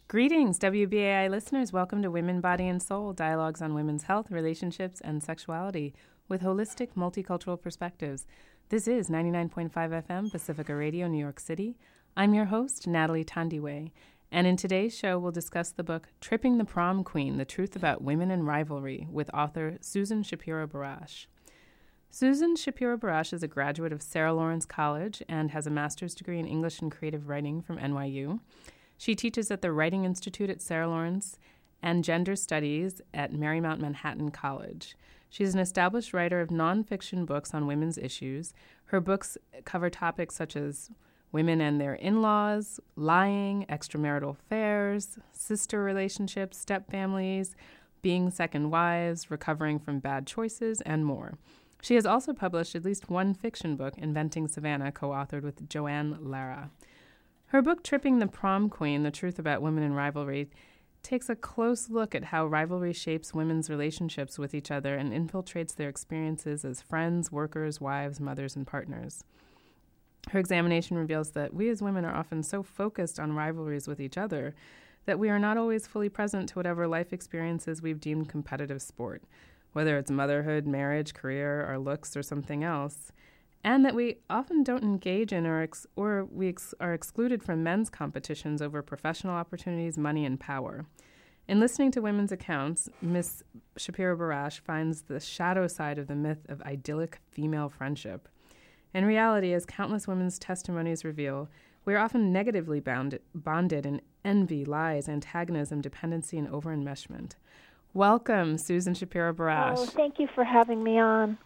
Greetings, WBAI listeners. Welcome to Women, Body, and Soul, dialogues on women's health, relationships, and sexuality with holistic, multicultural perspectives. This is 99.5 FM, Pacifica Radio, New York City. I'm your host, Natalie Tandiwe, and in today's show, we'll discuss the book Tripping the Prom Queen, The Truth About Women and Rivalry with author Susan Shapiro Barash. Susan Shapiro Barash is a graduate of Sarah Lawrence College and has a master's degree in English and Creative Writing from NYU. She teaches at the Writing Institute at Sarah Lawrence and Gender Studies at Marymount Manhattan College. She's an established writer of nonfiction books on women's issues. Her books cover topics such as women and their in-laws, lying, extramarital affairs, sister relationships, stepfamilies, being second wives, recovering from bad choices, and more. She has also published at least one fiction book, Inventing Savannah, co-authored with Joanne Lara. Her book, Tripping the Prom Queen, The Truth About Women and Rivalry, takes a close look at how rivalry shapes women's relationships with each other and infiltrates their experiences as friends, workers, wives, mothers, and partners. Her examination reveals that we as women are often so focused on rivalries with each other that we are not always fully present to whatever life experiences we've deemed competitive sport, whether it's motherhood, marriage, career, our looks, or something else, and that we often don't engage in or are excluded from men's competitions over professional opportunities, money, and power. In listening to women's accounts, Ms. Shapiro Barash finds the shadow side of the myth of idyllic female friendship. In reality, as countless women's testimonies reveal, we are often negatively bonded in envy, lies, antagonism, dependency, and over-enmeshment. Welcome, Susan Shapiro Barash. Oh, thank you for having me on.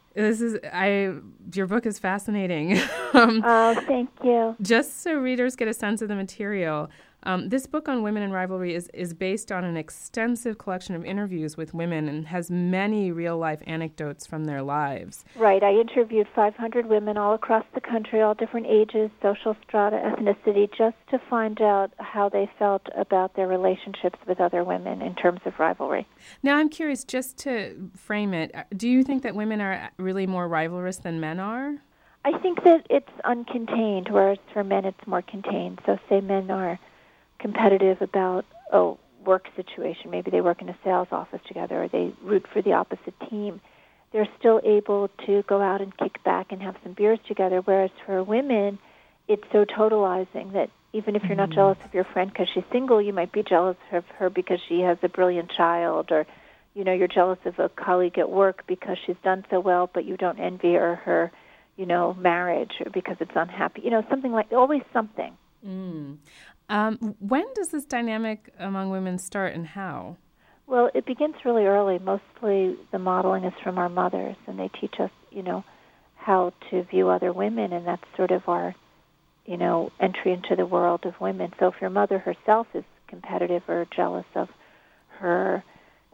Your book is fascinating. Thank you. Just so readers get a sense of the material, this book on women and rivalry is based on an extensive collection of interviews with women and has many real-life anecdotes from their lives. Right. I interviewed 500 women all across the country, all different ages, social strata, ethnicity, just to find out how they felt about their relationships with other women in terms of rivalry. Now, I'm curious, just to frame it, do you think that women are really more rivalrous than men are? I think that it's uncontained, whereas for men it's more contained. So say men are competitive about work situation. Maybe they work in a sales office together or they root for the opposite team. They're still able to go out and kick back and have some beers together, whereas for women, it's so totalizing that even if you're not jealous of your friend because she's single, you might be jealous of her because she has a brilliant child, or you're jealous of a colleague at work because she's done so well, but you don't envy her marriage or because it's unhappy. Something like, always something. When does this dynamic among women start and how? Well, it begins really early. Mostly the modeling is from our mothers, and they teach us, how to view other women, and that's sort of our, entry into the world of women. So if your mother herself is competitive or jealous of her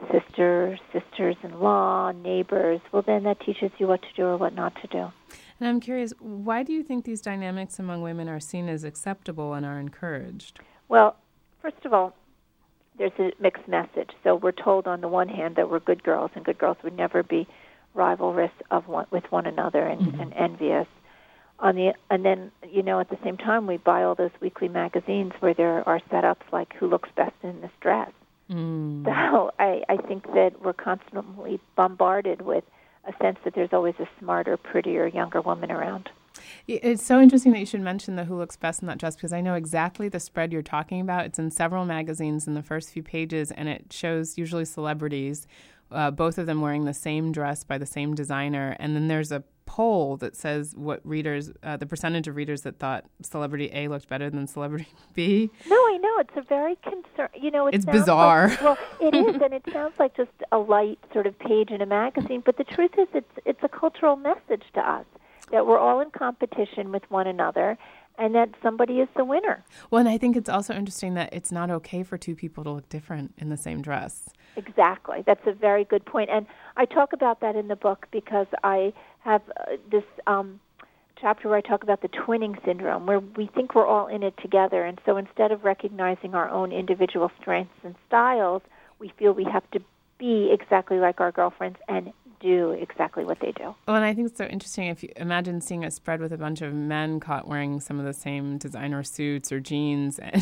sisters-in-law, neighbors, well, then that teaches you what to do or what not to do. And I'm curious, why do you think these dynamics among women are seen as acceptable and are encouraged? Well, first of all, there's a mixed message. So we're told on the one hand that we're good girls, and good girls would never be rivalrous with one another and envious. And then, at the same time, we buy all those weekly magazines where there are setups like who looks best in this dress. So I think that we're constantly bombarded with a sense that there's always a smarter, prettier, younger woman around. It's so interesting that you should mention the who looks best in that dress, because I know exactly the spread you're talking about. It's in several magazines in the first few pages, and it shows usually celebrities, both of them wearing the same dress by the same designer. And then there's a poll that says what readers, the percentage of readers that thought celebrity A looked better than celebrity B. No, I know. It's a very concern. It's bizarre. Well, it is, and it sounds like just a light sort of page in a magazine. But the truth is, it's a cultural message to us that we're all in competition with one another, and that somebody is the winner. Well, and I think it's also interesting that it's not okay for two people to look different in the same dress. Exactly. That's a very good point. And I talk about that in the book because I have this chapter where I talk about the twinning syndrome, where we think we're all in it together. And so instead of recognizing our own individual strengths and styles, we feel we have to be exactly like our girlfriends and do exactly what they do. Well, and I think it's so interesting if you imagine seeing a spread with a bunch of men caught wearing some of the same designer suits or jeans.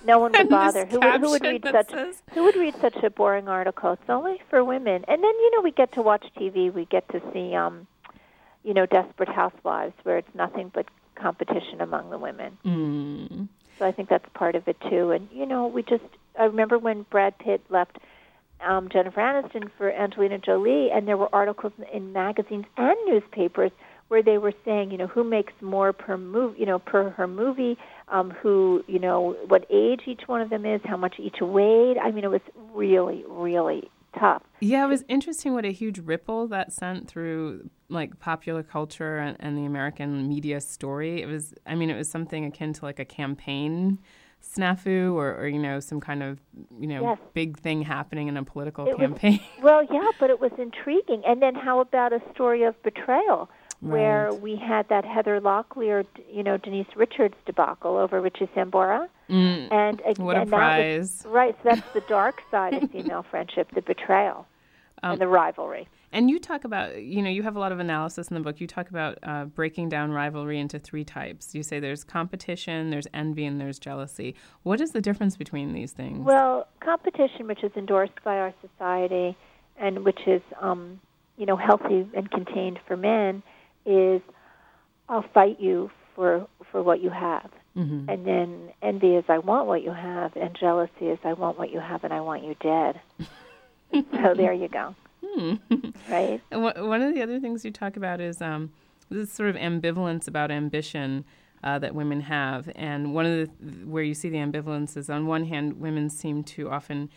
No one would bother. Who would read such a boring article? It's only for women. And then, we get to watch TV. We get to see, Desperate Housewives, where it's nothing but competition among the women. Mm. So I think that's part of it, too. And, I remember when Brad Pitt left Jennifer Aniston for Angelina Jolie, and there were articles in magazines and newspapers where they were saying, who makes more per movie, per her movie, who, what age each one of them is, how much each weighed. I mean, it was really, really tough. Yeah, it was interesting what a huge ripple that sent through, like, popular culture and the American media story. It was something akin to, like, a campaign snafu or some kind of, yes. big thing happening in a political campaign. But it was intriguing. And then how about a story of betrayal? Right. Where we had that Heather Locklear, Denise Richards debacle over Richie Sambora. And what a prize. Right, so that's the dark side of female friendship, the betrayal and the rivalry. And you talk about, you have a lot of analysis in the book. You talk about breaking down rivalry into 3 types. You say there's competition, there's envy, and there's jealousy. What is the difference between these things? Well, competition, which is endorsed by our society and which is, healthy and contained for men, is I'll fight you for what you have. Mm-hmm. And then envy is I want what you have, and jealousy is I want what you have and I want you dead. So there you go. Right? And one of the other things you talk about is this sort of ambivalence about ambition that women have. And one of where you see the ambivalence is, on one hand, women seem to often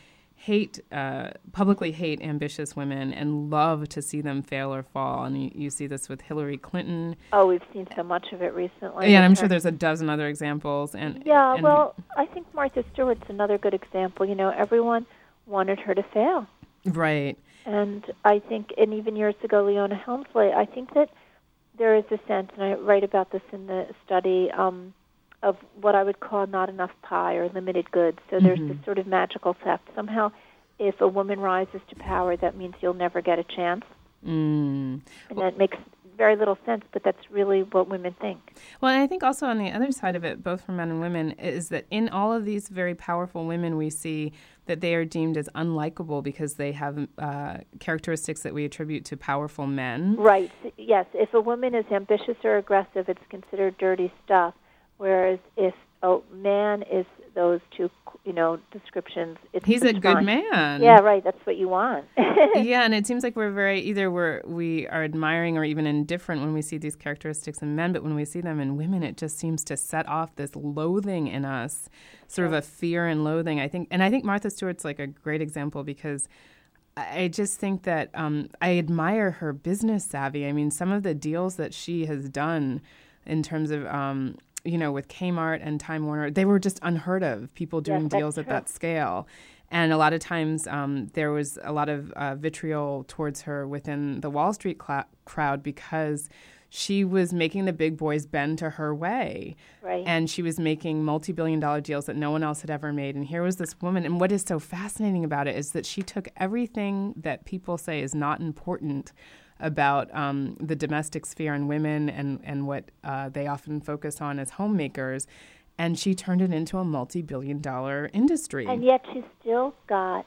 publicly hate ambitious women and love to see them fail or fall. And you see this with Hillary Clinton. Oh, we've seen so much of it recently. Yeah, and I'm sure there's a dozen other examples. I think Martha Stewart's another good example. Everyone wanted her to fail. Right. And I think, and even years ago, Leona Helmsley, I think that there is a sense, and I write about this in the study, of what I would call not enough pie or limited goods. So there's this sort of magical theft. Somehow, if a woman rises to power, that means you'll never get a chance. And that makes very little sense, but that's really what women think. Well, and I think also on the other side of it, both for men and women, is that in all of these very powerful women, we see that they are deemed as unlikable because they have characteristics that we attribute to powerful men. Right. Yes. If a woman is ambitious or aggressive, it's considered dirty stuff. Whereas if a man is those two, descriptions, he's a good man. Yeah, right. That's what you want. Yeah, and it seems like we are admiring or even indifferent when we see these characteristics in men, but when we see them in women, it just seems to set off this loathing in us, sort of a fear and loathing. I think Martha Stewart's like a great example because I just think that I admire her business savvy. I mean, some of the deals that she has done in terms of with Kmart and Time Warner, they were just unheard of, people doing deals at that scale. And a lot of times there was a lot of vitriol towards her within the Wall Street crowd because she was making the big boys bend to her way. Right. And she was making multi-billion-dollar deals that no one else had ever made. And here was this woman. And what is so fascinating about it is that she took everything that people say is not important about the domestic sphere and women and what they often focus on as homemakers, and she turned it into a multi-billion-dollar industry. And yet she's still got,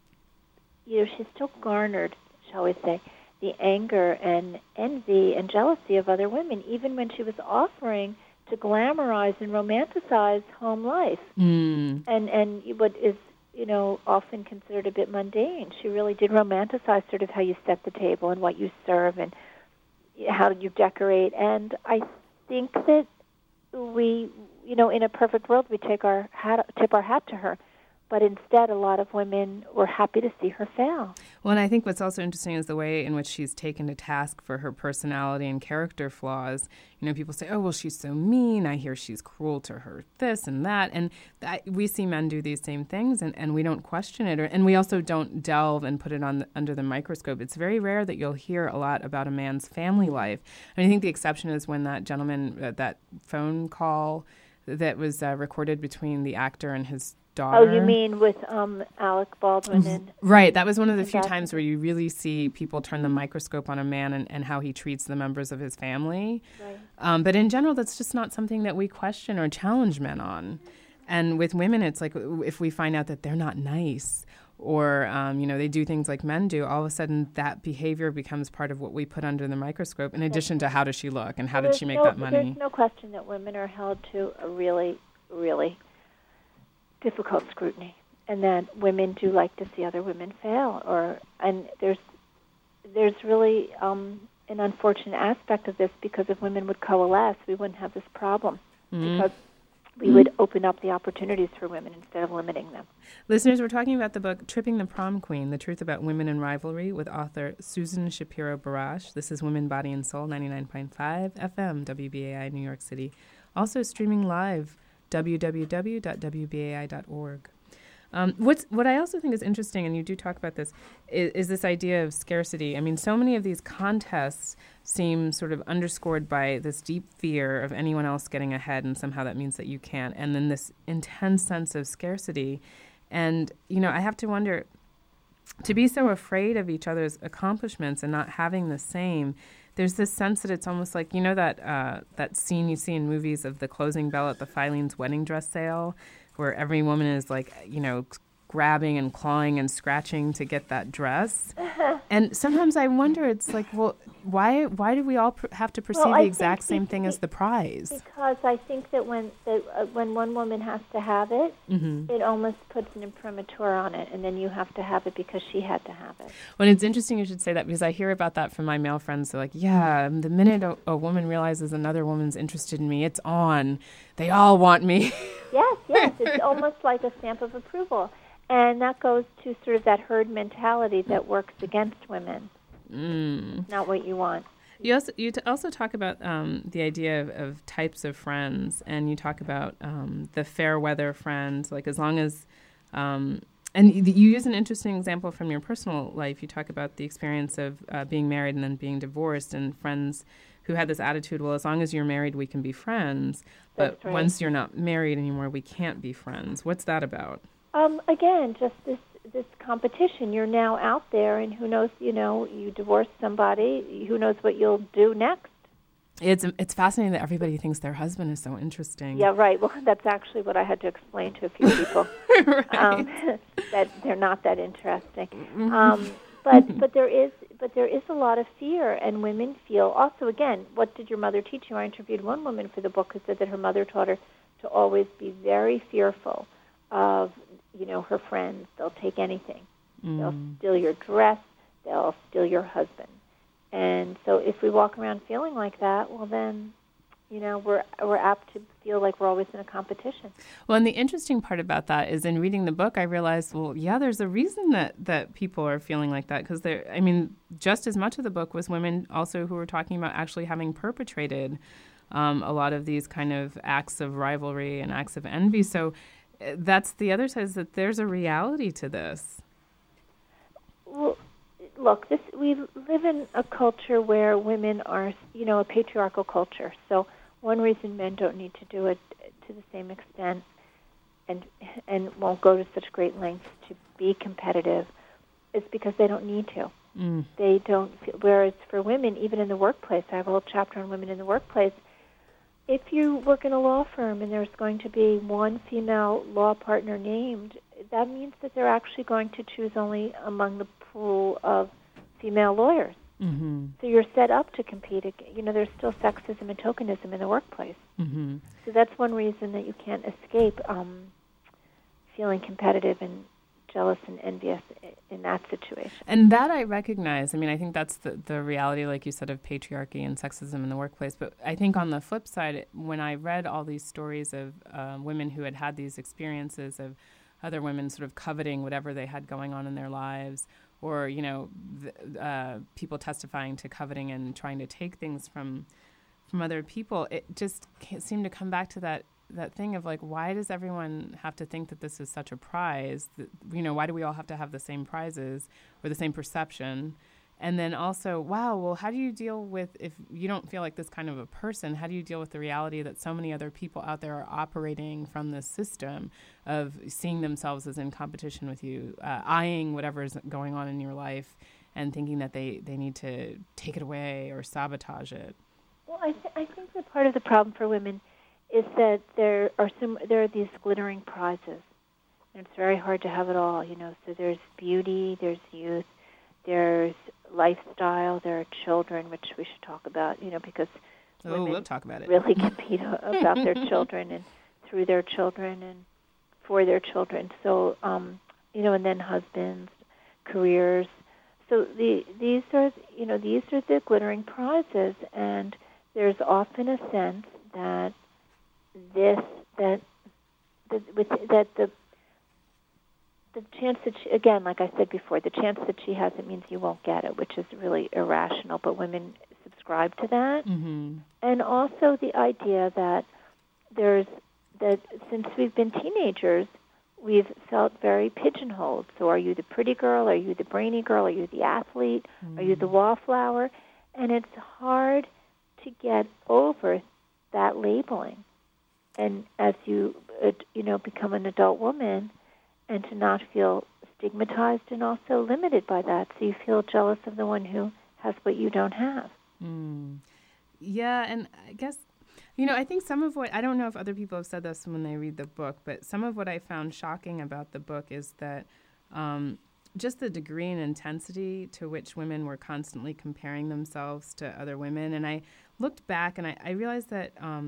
she's still garnered, shall we say, the anger and envy and jealousy of other women, even when she was offering to glamorize and romanticize home life. And what is often considered a bit mundane. She really did romanticize sort of how you set the table and what you serve and how you decorate. And I think that we, in a perfect world, we tip our hat to her. But instead, a lot of women were happy to see her fail. Well, and I think what's also interesting is the way in which she's taken to task for her personality and character flaws. People say, oh, well, she's so mean. I hear she's cruel to her this and that. And we see men do these same things, and we don't question it. And we also don't delve and put it under the microscope. It's very rare that you'll hear a lot about a man's family life. And I think the exception is when that gentleman, that phone call that was recorded between the actor and his daughter. Oh, you mean with Alec Baldwin? Right. That was one of the few times where you really see people turn the microscope on a man and how he treats the members of his family. Right. But in general, that's just not something that we question or challenge men on. And with women, it's like if we find out that they're not nice or, they do things like men do, all of a sudden that behavior becomes part of what we put under the microscope, in addition to how does she look and how did she make that money. There's no question that women are held to a really, really difficult scrutiny, and that women do like to see other women fail. And there's really an unfortunate aspect of this, because if women would coalesce, we wouldn't have this problem, because we would open up the opportunities for women instead of limiting them. Listeners, we're talking about the book Tripping the Prom Queen, The Truth About Women and Rivalry, with author Susan Shapiro Barash. This is Women, Body, and Soul, 99.5 FM, WBAI, New York City. Also streaming live, www.wbai.org. What I also think is interesting, and you do talk about this, is this idea of scarcity. I mean, so many of these contests seem sort of underscored by this deep fear of anyone else getting ahead, and somehow that means that you can't, and then this intense sense of scarcity. And, I have to wonder, to be so afraid of each other's accomplishments and not having the same, there's this sense that it's almost like, that scene you see in movies of the closing bell at the Filene's wedding dress sale, where every woman is like, grabbing and clawing and scratching to get that dress. And sometimes I wonder, it's like, well, why do we all have to perceive the exact same thing as the prize? Because I think that when one woman has to have it, it almost puts an imprimatur on it, and then you have to have it because she had to have it. Well, it's interesting you should say that, because I hear about that from my male friends. They're like, yeah, the minute a woman realizes another woman's interested in me, it's on. They all want me. Yes. It's almost like a stamp of approval. And that goes to sort of that herd mentality that works against women. Not what you want. You also talk about the idea of types of friends, and you talk about the fair weather friend, like as long as, and you use an interesting example from your personal life. You talk about the experience of being married and then being divorced, and friends who had this attitude, well, as long as you're married, we can be friends. But That's right. Once you're not married anymore, we can't be friends. What's that about? Again, just this competition. You're now out there, and who knows, you divorce somebody, who knows what you'll do next. It's fascinating that everybody thinks their husband is so interesting. Yeah, right. Well, that's actually what I had to explain to a few people, that they're not that interesting. But there is a lot of fear, and women feel also, again, what did your mother teach you? I interviewed one woman for the book who said that her mother taught her to always be very fearful of, her friends. They'll take anything. They'll steal your dress. They'll steal your husband. And so if we walk around feeling like that, well then, we're apt to feel like we're always in a competition. Well, and the interesting part about that is in reading the book, I realized, well, yeah, there's a reason that people are feeling like that, because just as much of the book was women also who were talking about actually having perpetrated a lot of these kind of acts of rivalry and acts of envy. So that's the other side, is that there's a reality to this. Well, look, we live in a culture where women are, a patriarchal culture. So one reason men don't need to do it to the same extent and won't go to such great lengths to be competitive is because they don't need to. They don't. Whereas for women, even in the workplace, I have a whole chapter on women in the workplace. If you work in a law firm and there's going to be one female law partner named, that means that they're actually going to choose only among the pool of female lawyers. So you're set up to compete. There's still sexism and tokenism in the workplace. So that's one reason that you can't escape feeling competitive and jealous and envious in that situation. And that I recognize. I think that's the reality, like you said, of patriarchy and sexism in the workplace. But I think on the flip side, when I read all these stories of women who had these experiences of other women sort of coveting whatever they had going on in their lives, or, people testifying to coveting and trying to take things from other people, it just seemed to come back to that thing of like, why does everyone have to think that this is such a prize? Why do we all have to have the same prizes or the same perception? And then also, well, how do you deal with, if you don't feel like this kind of a person, how do you deal with the reality that so many other people out there are operating from this system of seeing themselves as in competition with you, eyeing whatever is going on in your life and thinking that they need to take it away or sabotage it? Well, I think that part of the problem for women is that there are these glittering prizes, and it's very hard to have it all. So there's beauty, there's youth, there's lifestyle, there are children, which we should talk about. Because we'll talk about it. Really compete about their children and through their children and for their children. So and then husbands, careers. So these are the glittering prizes, and there's often a sense that the chance that she, again, like I said before, the chance that she has it means you won't get it, which is really irrational. But women subscribe to that, and also the idea that since we've been teenagers, we've felt very pigeonholed. So are you the pretty girl? Are you the brainy girl? Are you the athlete? Are you the wallflower? And it's hard to get over that labeling. And as you become an adult woman, and to not feel stigmatized and also limited by that, so you feel jealous of the one who has what you don't have. Yeah, and I guess, I think some of what, I don't know if other people have said this when they read the book, but some of what I found shocking about the book is that just the degree and intensity to which women were constantly comparing themselves to other women. And I looked back and I realized that,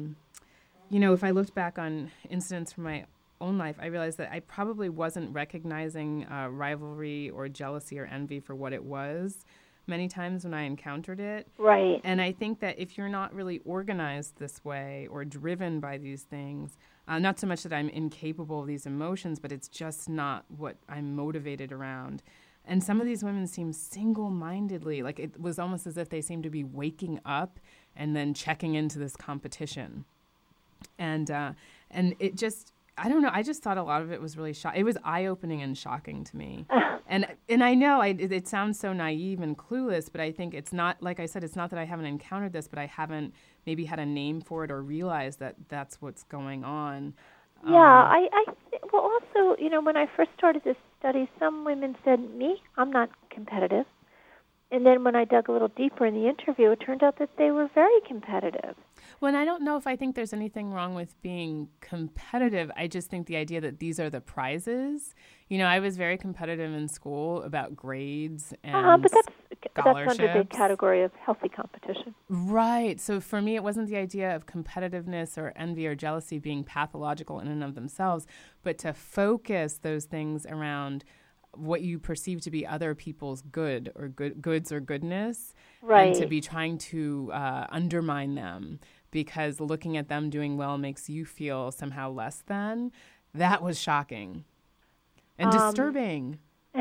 if I looked back on incidents from my own life, I realized that I probably wasn't recognizing rivalry or jealousy or envy for what it was many times when I encountered it. Right. And I think that if you're not really organized this way or driven by these things, not so much that I'm incapable of these emotions, but it's just not what I'm motivated around. And some of these women seem single-mindedly, like it was almost as if they seemed to be waking up and then checking into this competition. And it just, I don't know, I just thought a lot of it was really shocking. It was eye-opening and shocking to me. And I know it sounds so naive and clueless, but I think it's not, like I said, it's not that I haven't encountered this, but I haven't maybe had a name for it or realized that that's what's going on. Yeah, well, also, when I first started this study, some women said, me, I'm not competitive. And then when I dug a little deeper in the interview, it turned out that they were very competitive. Well, and I don't know if I think there's anything wrong with being competitive. I just think the idea that these are the prizes. I was very competitive in school about grades and but that's scholarships. under the category of healthy competition. Right. So for me, it wasn't the idea of competitiveness or envy or jealousy being pathological in and of themselves, but to focus those things around what you perceive to be other people's goods or goodness, right, and to be trying to undermine them because looking at them doing well makes you feel somehow less than. That was shocking and disturbing.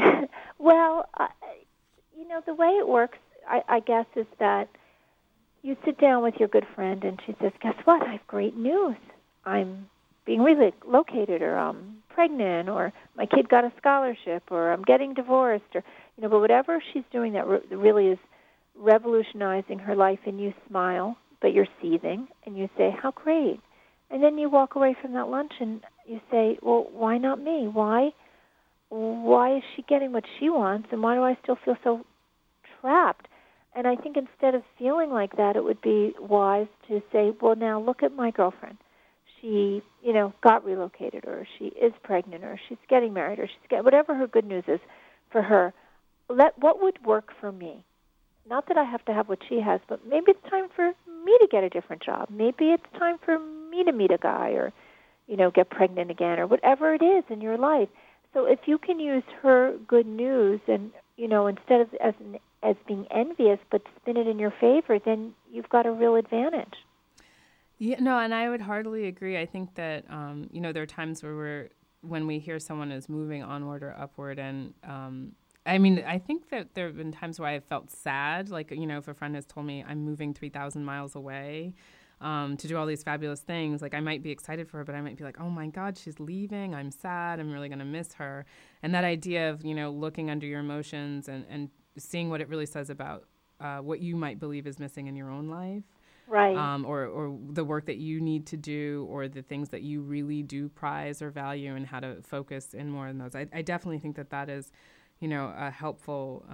Well, the way it works, I guess, is that you sit down with your good friend and she says, guess what? I have great news. I'm being relocated, or I'm pregnant, or my kid got a scholarship, or I'm getting divorced, or but whatever she's doing that really is revolutionizing her life, and you smile, but you're seething, and you say, how great. And then you walk away from that lunch and you say, well, why not me? Why is she getting what she wants, and why do I still feel so trapped? And I think instead of feeling like that, it would be wise to say, well, now look at my girlfriend. She, got relocated, or she is pregnant, or she's getting married, or whatever her good news is for her. What would work for me? Not that I have to have what she has, but maybe it's time for me to get a different job. Maybe it's time for me to meet a guy, or, get pregnant again, or whatever it is in your life. So if you can use her good news and, instead of as being envious, but spin it in your favor, then you've got a real advantage. Yeah, no, and I would heartily agree. I think that, there are times when we hear someone is moving onward or upward, and I think that there have been times where I have felt sad, like, if a friend has told me I'm moving 3,000 miles away to do all these fabulous things, like I might be excited for her, but I might be like, oh my God, she's leaving. I'm sad. I'm really going to miss her. And that idea of, looking under your emotions and seeing what it really says about what you might believe is missing in your own life. Right. Or the work that you need to do, or the things that you really do prize or value, and how to focus in more on those. I definitely think that is, a helpful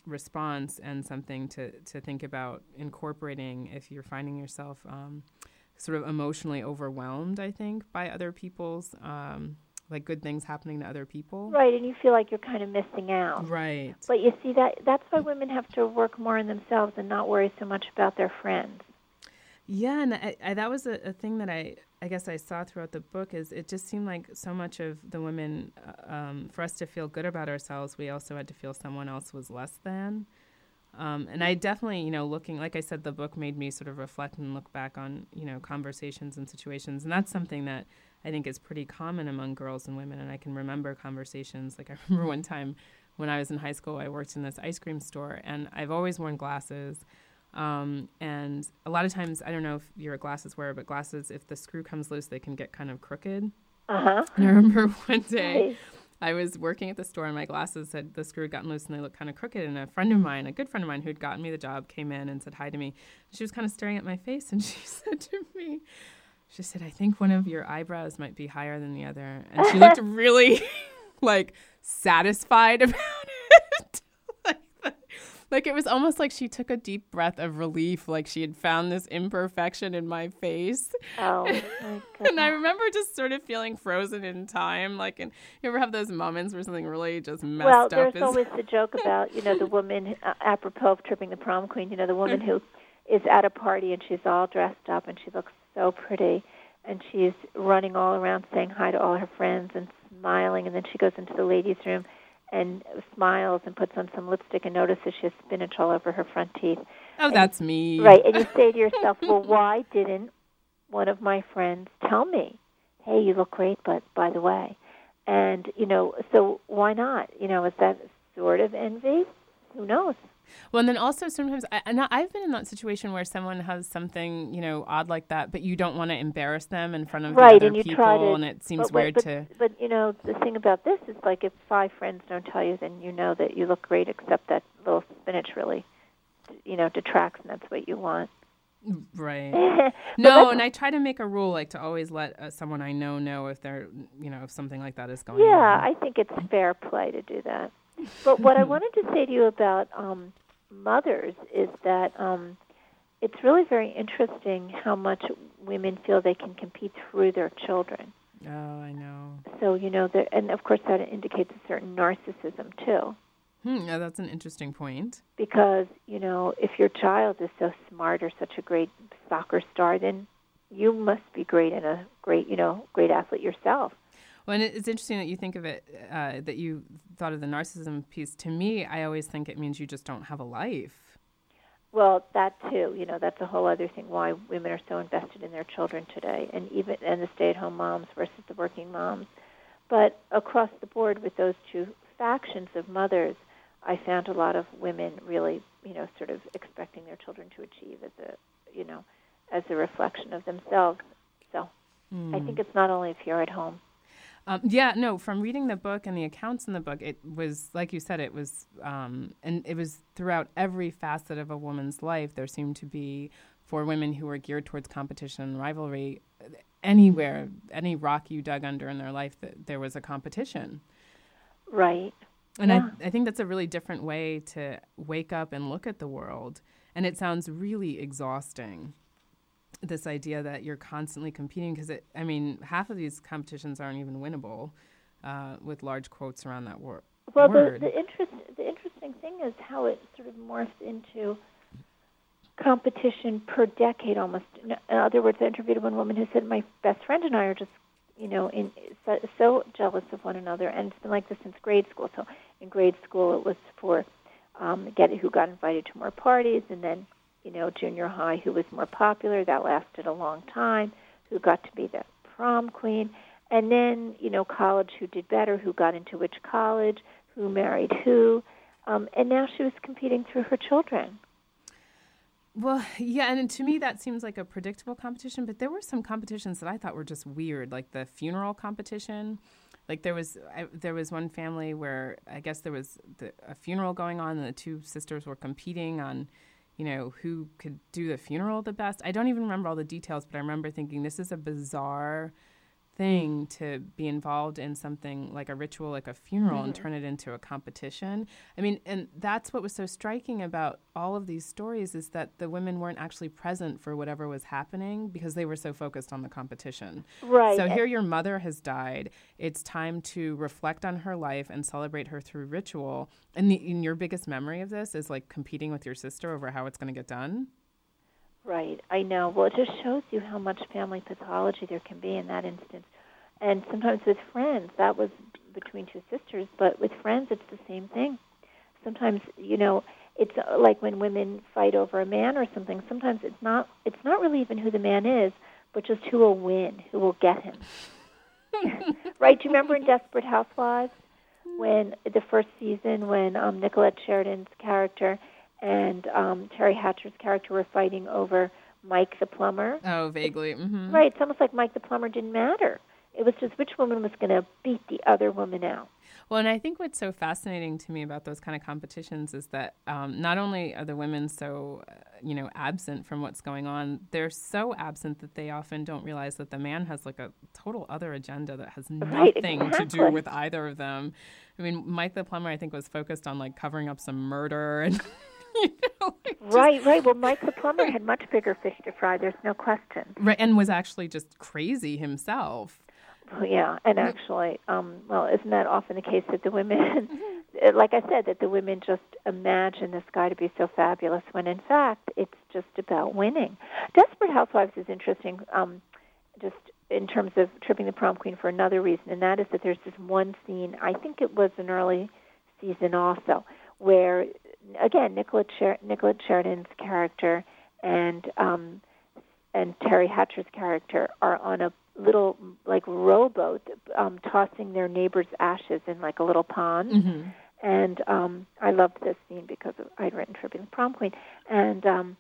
response, and something to think about incorporating if you're finding yourself sort of emotionally overwhelmed, I think, by other people's, like good things happening to other people. Right, and you feel like you're kind of missing out. Right. But you see, that's why women have to work more on themselves and not worry so much about their friends. Yeah, and that was a thing that I guess I saw throughout the book, is it just seemed like so much of the women, for us to feel good about ourselves, we also had to feel someone else was less than. And I definitely, looking, like I said, the book made me sort of reflect and look back on, conversations and situations. And that's something that I think is pretty common among girls and women. And I can remember conversations. Like I remember one time when I was in high school, I worked in this ice cream store, and I've always worn glasses. And a lot of times, I don't know if you're a glasses wearer, but glasses, if the screw comes loose, they can get kind of crooked. Uh-huh. And I remember one day Right. I was working at the store, and my glasses had the screw had gotten loose, and they looked kind of crooked. And a friend of mine, a good friend of mine who'd gotten me the job, came in and said hi to me. She was kind of staring at my face, and she said to me, she said, "I think one of your eyebrows might be higher than the other." And she looked really, like, satisfied about it. Like, it was almost like she took a deep breath of relief, like she had found this imperfection in my face. Oh, my goodness. And I remember just sort of feeling frozen in time. Like, and you ever have those moments where something really just messed Well, up? there's always the joke about, the woman, apropos of tripping the prom queen, the woman who is at a party and she's all dressed up and she looks so pretty and she's running all around saying hi to all her friends and smiling, and then she goes into the ladies' room and smiles and puts on some lipstick and notices she has spinach all over her front teeth. Oh, that's me. Right, and you say to yourself, well, why didn't one of my friends tell me, hey, you look great, but by the way. And, so why not? Is that sort of envy? Who knows? Well, and then also sometimes, I've been in that situation where someone has something, odd like that, but you don't want to embarrass them in front of the other and you people, try to, and it seems weird to... But, the thing about this is, like, if 5 friends don't tell you, then you know that you look great, except that little spinach really, detracts, and that's what you want. Right. No, and I try to make a rule, like, to always let someone I know if they're, if something like that is going on. Yeah, I think it's fair play to do that. But what I wanted to say to you about mothers is that it's really very interesting how much women feel they can compete through their children. Oh, I know. So, and of course that indicates a certain narcissism, too. Yeah, that's an interesting point. Because, if your child is so smart or such a great soccer star, then you must be great and a great, great athlete yourself. Well, and it's interesting that you think of it, that you thought of the narcissism piece. To me, I always think it means you just don't have a life. Well, that too, that's a whole other thing, why women are so invested in their children today, and the stay-at-home moms versus the working moms. But across the board with those two factions of mothers, I found a lot of women really, sort of expecting their children to achieve as a reflection of themselves. So I think it's not only if you're at home. From reading the book and the accounts in the book, it was, like you said, it was, and it was throughout every facet of a woman's life. There seemed to be, for women who were geared towards competition and rivalry, anywhere, any rock you dug under in their life, that there was a competition. Right. And I think that's a really different way to wake up and look at the world. And it sounds really exhausting, this idea that you're constantly competing, because half of these competitions aren't even winnable, with large quotes around that word. Well, the interesting thing is how it sort of morphs into competition per decade almost. In other words, I interviewed one woman who said, my best friend and I are just, so jealous of one another, and it's been like this since grade school. So in grade school it was for who got invited to more parties, and then junior high, who was more popular. That lasted a long time, who got to be the prom queen. And then, college, who did better, who got into which college, who married who. And now she was competing through her children. Well, yeah, and to me that seems like a predictable competition, but there were some competitions that I thought were just weird, like the funeral competition. Like there was one family where I guess there was a funeral going on, and the two sisters were competing on, who could do the funeral the best. I don't even remember all the details, but I remember thinking this is a bizarre thing to be involved in something like a ritual, like a funeral, and turn it into a competition. I mean, and that's what was so striking about all of these stories, is that the women weren't actually present for whatever was happening because they were so focused on the competition. Right. So here your mother has died. It's time to reflect on her life and celebrate her through ritual. And your biggest memory of this is like competing with your sister over how it's going to get done? Right, I know. Well, it just shows you how much family pathology there can be in that instance. And sometimes with friends, that was between two sisters, but with friends, it's the same thing. Sometimes, it's like when women fight over a man or something. Sometimes it's not really even who the man is, but just who will win, who will get him. Right? Do you remember in Desperate Housewives, when the first season, when Nicolette Sheridan's character and Terry Hatcher's character were fighting over Mike the plumber? Oh, vaguely. Mm-hmm. Right. It's almost like Mike the plumber didn't matter. It was just which woman was going to beat the other woman out. Well, and I think what's so fascinating to me about those kind of competitions is that not only are the women so, absent from what's going on, they're so absent that they often don't realize that the man has like a total other agenda that has nothing to do with either of them. I mean, Mike the plumber, I think, was focused on like covering up some murder and... Right. Well, Mike the plumber had much bigger fish to fry. There's no question. Right, and was actually just crazy himself. Well, yeah, and actually, isn't that often the case that the women, like I said, that the women just imagine this guy to be so fabulous when, in fact, it's just about winning. Desperate Housewives is interesting, just in terms of tripping the prom queen for another reason, and that is that there's this one scene, I think it was an early season also, where again, Nicolette Sheridan's character and Terry Hatcher's character are on a little like rowboat, tossing their neighbor's ashes in like a little pond. Mm-hmm. And I loved this scene because I'd written Tripping the Prom Queen. And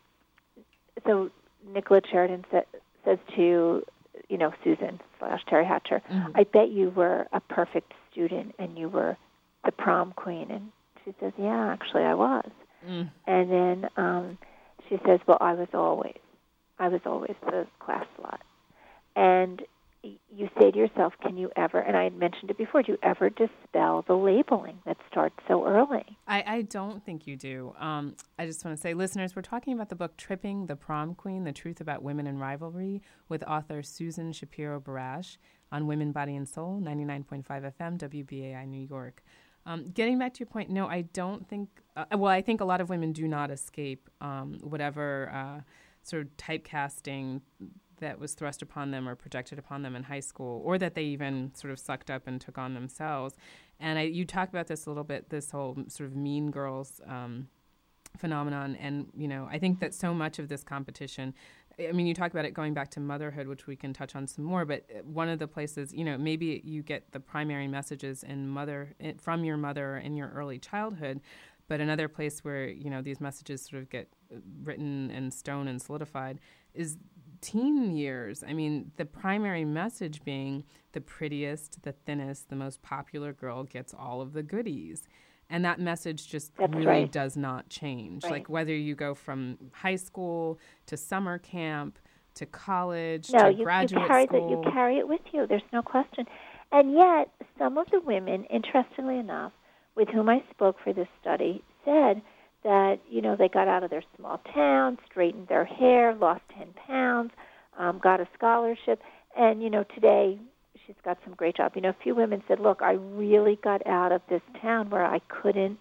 so Nicolette Sheridan says to Susan / Terry Hatcher, I bet you were a perfect student and you were the prom queen. And she says, yeah, actually I was. And then she says, well, I was always the class slut. And you say to yourself, can you ever, and I had mentioned it before, do you ever dispel the labeling that starts so early? I don't think you do. I just want to say, listeners, we're talking about the book Tripping the Prom Queen, The Truth About Women and Rivalry, with author Susan Shapiro Barash on Women, Body, and Soul, 99.5 FM, WBAI, New York. Getting back to your point, no, I don't think, I think a lot of women do not escape whatever sort of typecasting that was thrust upon them or projected upon them in high school, or that they even sort of sucked up and took on themselves. And you talk about this a little bit, this whole sort of Mean Girls phenomenon. And, I think that so much of this competition, I mean, you talk about it going back to motherhood, which we can touch on some more, but one of the places, maybe you get the primary messages from your mother in your early childhood, but another place where, these messages sort of get written in stone and solidified is teen years. I mean, the primary message being the prettiest, the thinnest, the most popular girl gets all of the goodies. And that message just does not change. Right. Like whether you go from high school to summer camp to college to graduate school. You carry it with you. There's no question. And yet, some of the women, interestingly enough, with whom I spoke for this study, said that, they got out of their small town, straightened their hair, lost 10 pounds, got a scholarship, and, today she's got some great job. A few women said, look, I really got out of this town where I couldn't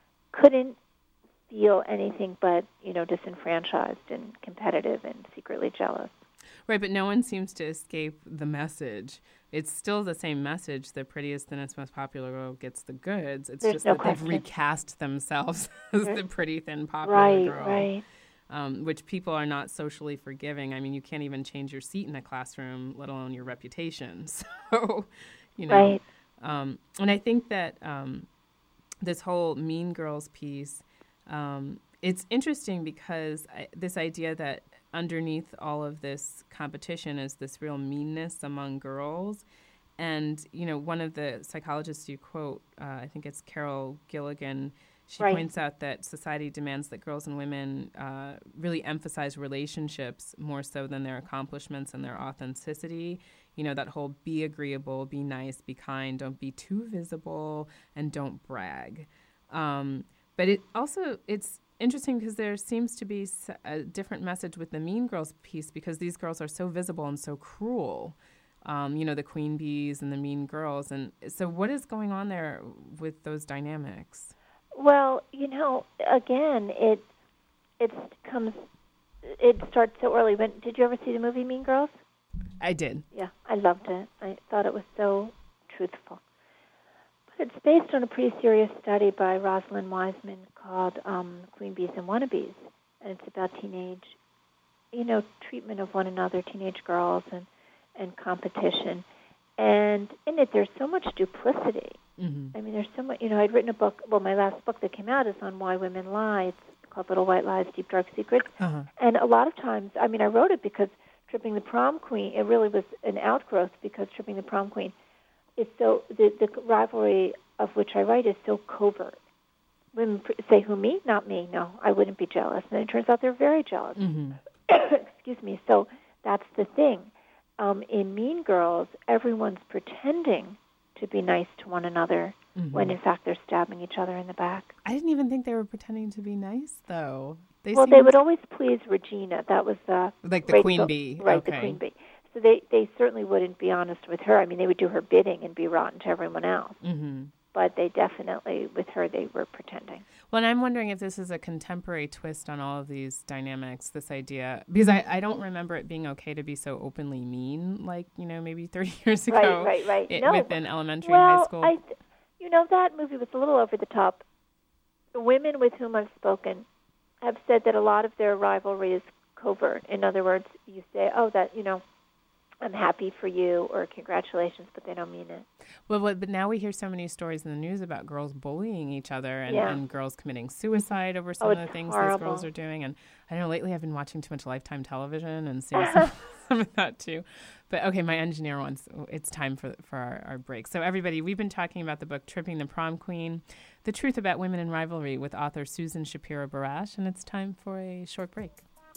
feel anything but, disenfranchised and competitive and secretly jealous. Right, but no one seems to escape the message. It's still the same message. The prettiest, thinnest, most popular girl gets the goods. It's There's just no that question. they've recast themselves as the pretty, thin, popular girl. Right. Which people are not socially forgiving. I mean, you can't even change your seat in a classroom, let alone your reputation. So, Right. And I think that this whole Mean Girls piece, it's interesting because this idea that underneath all of this competition is this real meanness among girls. And, one of the psychologists you quote, I think it's Carol Gilligan, she points out that society demands that girls and women really emphasize relationships more so than their accomplishments and their authenticity. that whole be agreeable, be nice, be kind, don't be too visible, and don't brag. But it's interesting because there seems to be a different message with the Mean Girls piece, because these girls are so visible and so cruel. The queen bees and the mean girls. And so what is going on there with those dynamics? Well, again, it starts so early. Did you ever see the movie Mean Girls? I did. Yeah, I loved it. I thought it was so truthful. But it's based on a pretty serious study by Rosalind Wiseman called Queen Bees and Wannabes. And it's about teenage, treatment of one another, teenage girls and competition. And in it, there's so much duplicity. Mm-hmm. I mean, there's so much, I'd written a book, my last book that came out is on why women lie. It's called Little White Lies, Deep Dark Secrets. Uh-huh. And a lot of times, I wrote it because Tripping the Prom Queen, it really was an outgrowth, because Tripping the Prom Queen is so, the rivalry of which I write is so covert. Women say, who, me? Not me. No, I wouldn't be jealous. And then it turns out they're very jealous. Mm-hmm. Excuse me. So that's the thing. In Mean Girls, everyone's pretending to be nice to one another, mm-hmm. when in fact they're stabbing each other in the back. I didn't even think they were pretending to be nice, though. They would always please Regina. That was like the queen bee, right? Okay. The queen bee. So they certainly wouldn't be honest with her. I mean, they would do her bidding and be rotten to everyone else. Mm-hmm. But they definitely, with her, they were pretending. Well, and I'm wondering if this is a contemporary twist on all of these dynamics, this idea, because I don't remember it being okay to be so openly mean, like, maybe 30 years ago. Right. Within elementary and high school. That movie was a little over the top. The women with whom I've spoken have said that a lot of their rivalry is covert. In other words, you say, I'm happy for you, or congratulations, but they don't mean it. Well, but now we hear so many stories in the news about girls bullying each other and girls committing suicide over some of the things horrible. These girls are doing. And I know lately I've been watching too much Lifetime television and seeing some of that too. But okay, my engineer wants, it's time for our break. So everybody, we've been talking about the book Tripping the Prom Queen, The Truth About Women in Rivalry, with author Susan Shapiro Barash, and it's time for a short break.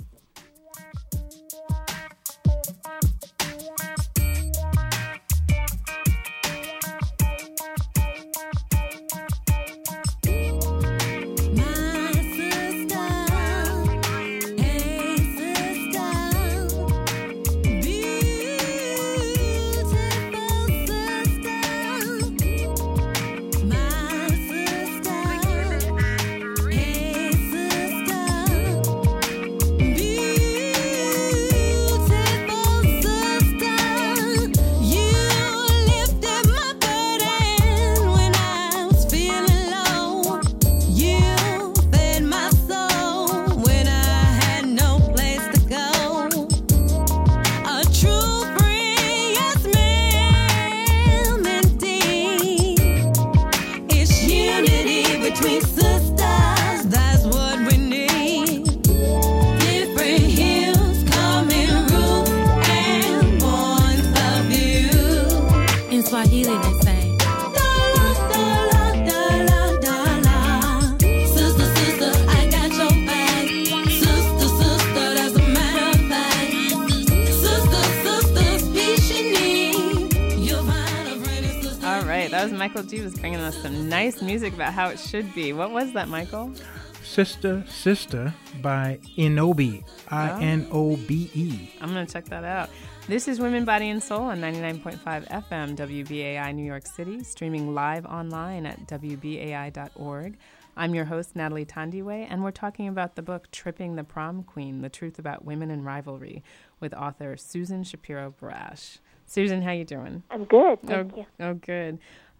Michael G. was bringing us some nice music about how it should be. What was that, Michael? Sister by Inobe, Inobe. I'm going to check that out. This is Women, Body, and Soul on 99.5 FM, WBAI New York City, streaming live online at WBAI.org. I'm your host, Natalie Tandiwe, and we're talking about the book Tripping the Prom Queen, The Truth About Women in Rivalry, with author Susan Shapiro Barash. Susan, how you doing? I'm good, thank you. Oh, good.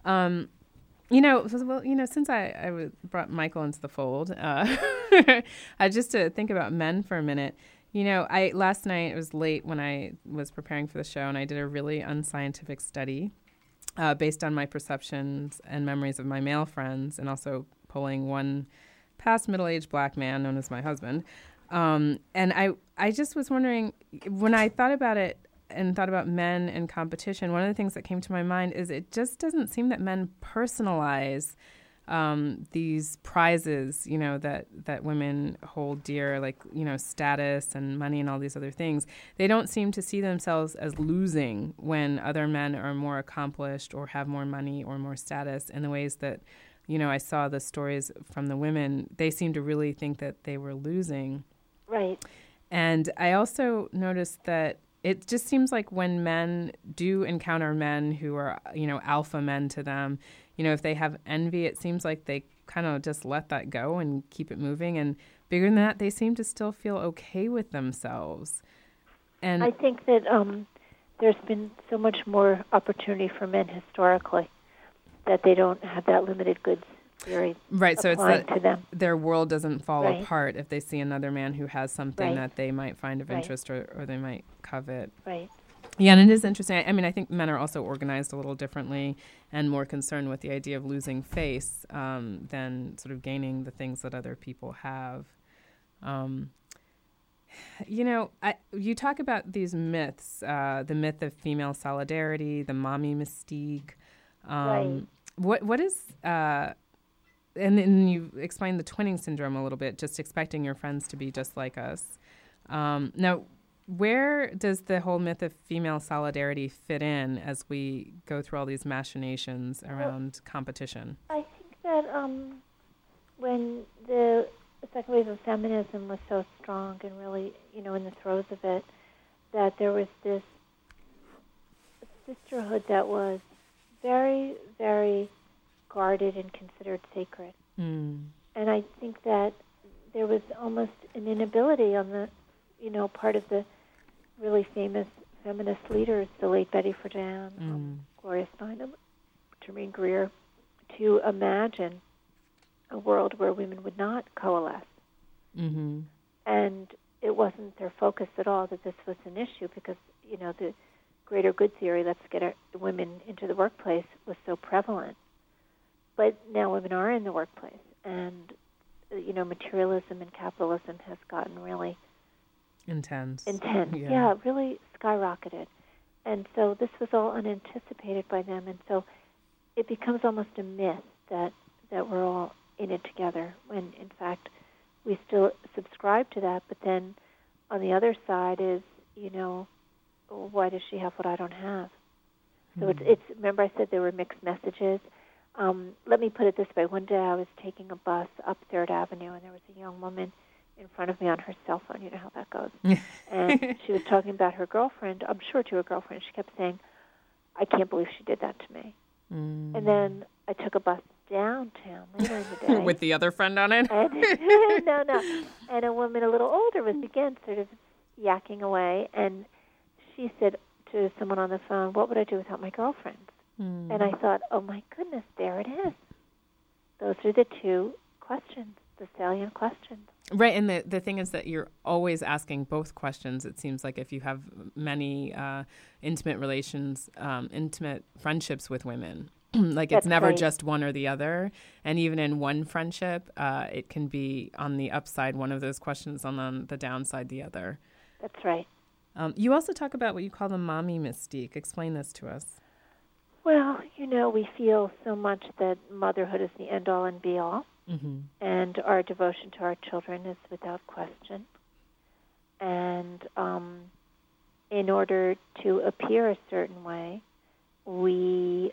Since I brought Michael into the fold, just to think about men for a minute, last night, it was late when I was preparing for the show, and I did a really unscientific study based on my perceptions and memories of my male friends, and also pulling one past middle-aged black man known as my husband. And I just was wondering, when I thought about it, and thought about men and competition, one of the things that came to my mind is it just doesn't seem that men personalize these prizes, that women hold dear, like, status and money and all these other things. They don't seem to see themselves as losing when other men are more accomplished or have more money or more status in the ways that, I saw the stories from the women. They seem to really think that they were losing. Right. And I also noticed that it just seems like when men do encounter men who are, alpha men to them, if they have envy, it seems like they kind of just let that go and keep it moving. And bigger than that, they seem to still feel okay with themselves. And I think that there's been so much more opportunity for men historically that they don't have that limited goods theory right. So it's that to them. Their world doesn't fall Right. apart if they see another man who has something Right. that they might find of Right. interest or they might covet. Right. Yeah, and it is interesting. I mean, I think men are also organized a little differently and more concerned with the idea of losing face than sort of gaining the things that other people have. You talk about these myths, the myth of female solidarity, the mommy mystique. Right. What is... and then you explained the twinning syndrome a little bit, just expecting your friends to be just like us. Now, where does the whole myth of female solidarity fit in as we go through all these machinations around competition? I think that when the second wave of feminism was so strong and really, in the throes of it, that there was this sisterhood that was very, very guarded and considered sacred. Mm. And I think that there was almost an inability on the, part of the really famous feminist leaders, the late Betty Friedan, Gloria Steinem, Germaine Greer, to imagine a world where women would not coalesce. Mm-hmm. And it wasn't their focus at all that this was an issue because, the greater good theory, let's get women into the workplace, was so prevalent. But now women are in the workplace, and, materialism and capitalism has gotten really intense. Yeah, really skyrocketed. And so this was all unanticipated by them, and so it becomes almost a myth that we're all in it together, when in fact we still subscribe to that, but then on the other side is, why does she have what I don't have? So it's remember I said there were mixed messages? Let me put it this way. One day I was taking a bus up 3rd Avenue, and there was a young woman in front of me on her cell phone. You know how that goes. And she was talking about her girlfriend, I'm sure to her girlfriend. She kept saying, I can't believe she did that to me. Mm. And then I took a bus downtown later in the day. With the other friend on it? And, no. And a woman a little older was, again, sort of yakking away. And she said to someone on the phone, what would I do without my girlfriend? Mm. And I thought, oh, my goodness, there it is. Those are the two questions, the salient questions. Right, and the thing is that you're always asking both questions. It seems like if you have many intimate friendships with women, like it's never right. just one or the other. And even in one friendship, it can be on the upside one of those questions, and on the downside the other. That's right. You also talk about what you call the mommy mystique. Explain this to us. Well, we feel so much that motherhood is the end-all and be-all. Mm-hmm. And our devotion to our children is without question. And in order to appear a certain way, we're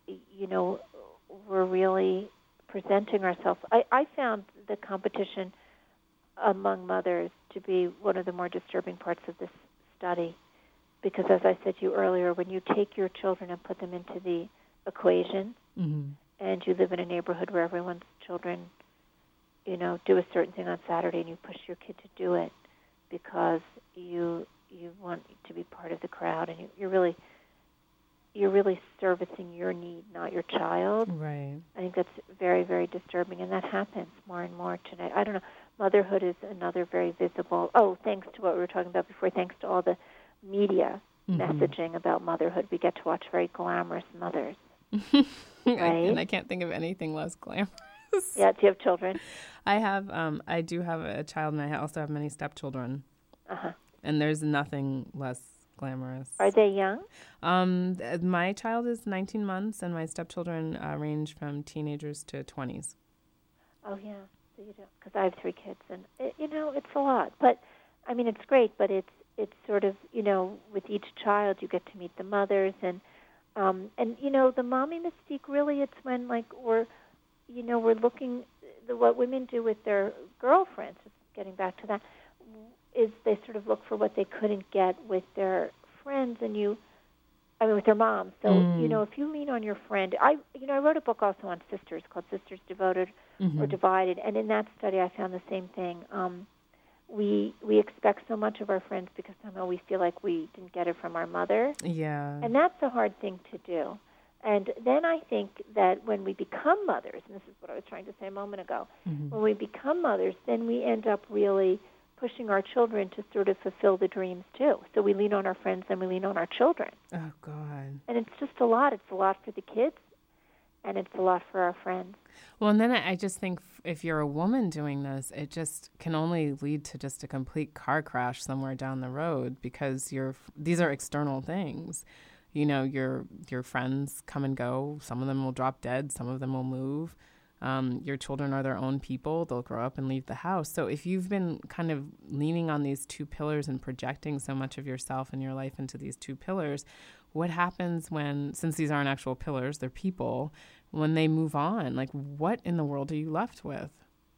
really presenting ourselves. I found the competition among mothers to be one of the more disturbing parts of this study, because as I said to you earlier, when you take your children and put them into the equation, mm-hmm. and you live in a neighborhood where everyone's children, do a certain thing on Saturday, and you push your kid to do it because you want to be part of the crowd, and you're really servicing your need, not your child. Right. I think that's very, very disturbing, and that happens more and more today. I don't know. Motherhood is another very visible. Oh, thanks to what we were talking about before. Thanks to all the media messaging about motherhood, we get to watch very glamorous mothers. Right? And I can't think of anything less glamorous. Yeah, do you have children? I do have a child, and I also have many stepchildren. Uh-huh. And there's nothing less glamorous. Are they young? My child is 19 months, and my stepchildren range from teenagers to 20s. Oh, yeah. So you don't, because I have 3 kids, and, it's a lot. But, I mean, it's great, but it's sort of, with each child you get to meet the mothers, and the mommy mystique, really, it's when, like, we're looking, what women do with their girlfriends, just getting back to that, is they sort of look for what they couldn't get with their friends, with their moms. So, if you lean on your friend, I wrote a book also on sisters called Sisters Devoted or Divided, and in that study I found the same thing. We expect so much of our friends because somehow we feel like we didn't get it from our mother. Yeah. And that's a hard thing to do. And then I think that when we become mothers, and this is what I was trying to say a moment ago, when we become mothers, then we end up really pushing our children to sort of fulfill the dreams too. So we lean on our friends and we lean on our children. Oh, God. And it's just a lot. It's a lot for the kids, and it's a lot for our friends. Well, and then I just think if you're a woman doing this, it just can only lead to just a complete car crash somewhere down the road, because these are external things. Your friends come and go. Some of them will drop dead. Some of them will move. Your children are their own people. They'll grow up and leave the house. So if you've been kind of leaning on these 2 pillars and projecting so much of yourself and your life into these 2 pillars, what happens since these aren't actual pillars, they're people, when they move on? Like, what in the world are you left with?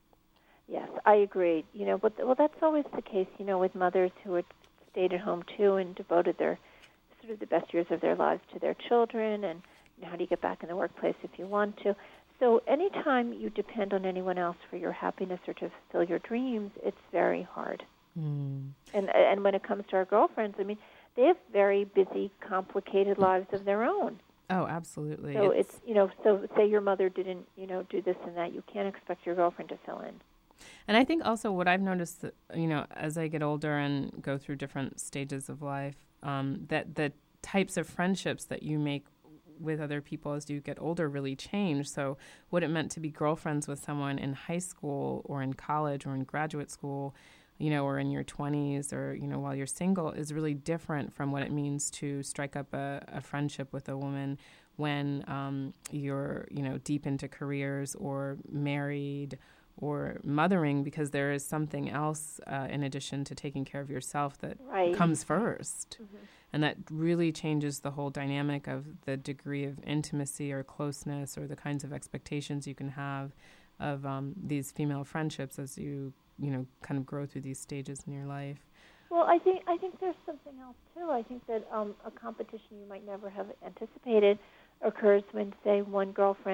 Yes, I agree. But that's always the case, with mothers who had stayed at home too and devoted their sort of the best years of their lives to their children, and how do you get back in the workplace if you want to? So anytime you depend on anyone else for your happiness or to fulfill your dreams, it's very hard. And when it comes to our girlfriends, I mean, they have very busy, complicated lives of their own. Oh, absolutely. So it's so say your mother didn't, do this and that, you can't expect your girlfriend to fill in. And I think also what I've noticed, as I get older and go through different stages of life, that the types of friendships that you make with other people as you get older really change. So what it meant to be girlfriends with someone in high school or in college or in graduate school, or in your 20s or, while you're single, is really different from what it means to strike up a friendship with a woman when you're, deep into careers or married or mothering, because there is something else in addition to taking care of yourself that comes first. And that really changes the whole dynamic of the degree of intimacy or closeness or the kinds of expectations you can have of these female friendships as you kind of grow through these stages in your life. Well, I think there's something else too. I think that a competition you might never have anticipated occurs when, say, one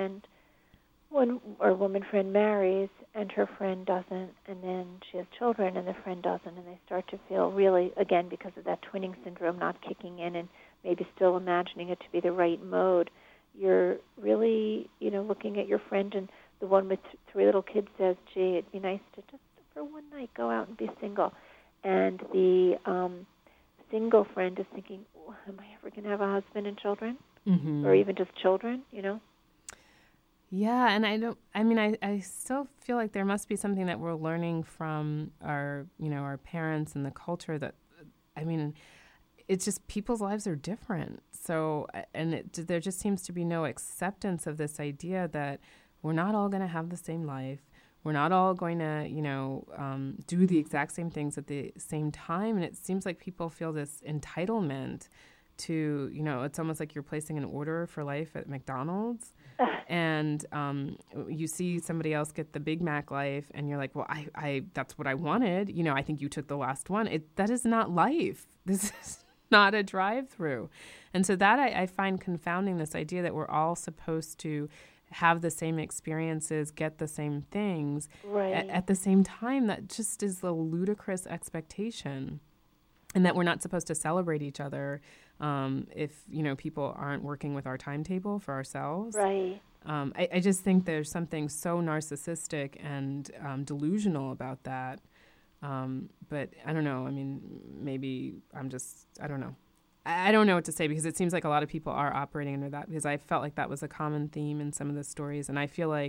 woman friend marries and her friend doesn't, and then she has children and the friend doesn't, and they start to feel really, again, because of that twinning syndrome not kicking in and maybe still imagining it to be the right mode, you're really, looking at your friend, and the one with 3 little kids says, gee, it'd be nice to just for one night go out and be single. And the single friend is thinking, am I ever going to have a husband and children? Or even just children, Yeah, and I still feel like there must be something that we're learning from our parents and the culture that, it's just people's lives are different. So, there just seems to be no acceptance of this idea that we're not all going to have the same life. We're not all going to, do the exact same things at the same time. And it seems like people feel this entitlement to, it's almost like you're placing an order for life at McDonald's. And you see somebody else get the Big Mac life, and you're like, well, I that's what I wanted. I think you took the last one. That is not life. This is not a drive-through. And so that I find confounding, this idea that we're all supposed to have the same experiences, get the same things at the same time. That just is the ludicrous expectation. And that we're not supposed to celebrate each other if, people aren't working with our timetable for ourselves. Right. I just think there's something so narcissistic and delusional about that. But I don't know. Maybe I don't know. I don't know what to say, because it seems like a lot of people are operating under that, because I felt like that was a common theme in some of the stories. And I feel like